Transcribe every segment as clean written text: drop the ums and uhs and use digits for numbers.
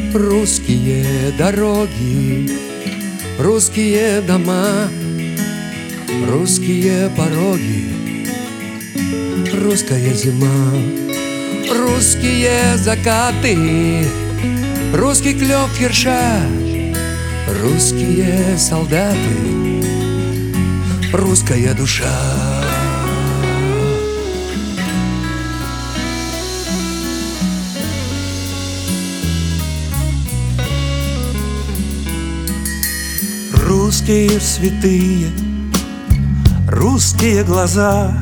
Русские дороги, русские дома, русские пороги, русская зима, русские закаты, русский клёв ерша, русские солдаты, русская душа. Русские святые, русские глаза,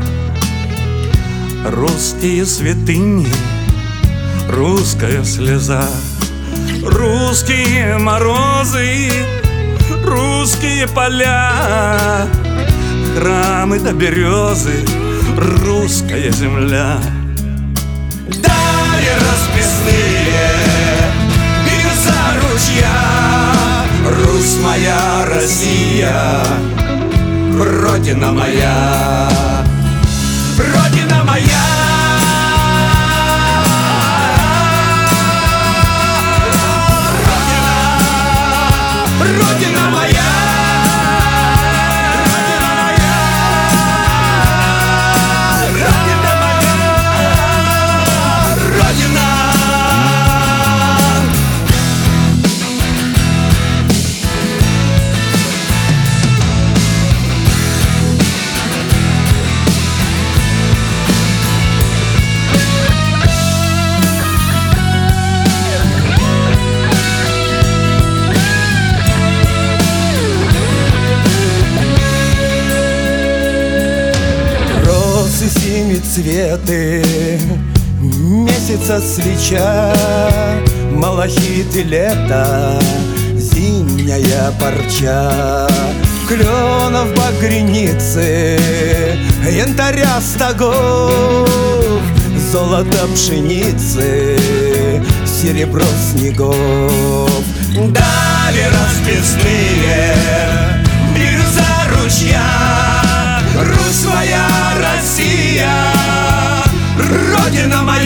русские святыни, русская слеза, русские морозы, русские поля, храмы да березы, русская земля. Дали расписные бирюза ручья, Русь моя, Россия, Родина моя, Родина моя. Родина, Родина моя. Семицветы, месяца свеча, малахит и лето, зимняя парча, кленов багряницы, янтаря стогов, золото пшеницы, серебро снегов. Дали расписные бирюза ручья, Русь моя, Россия, Родина моя.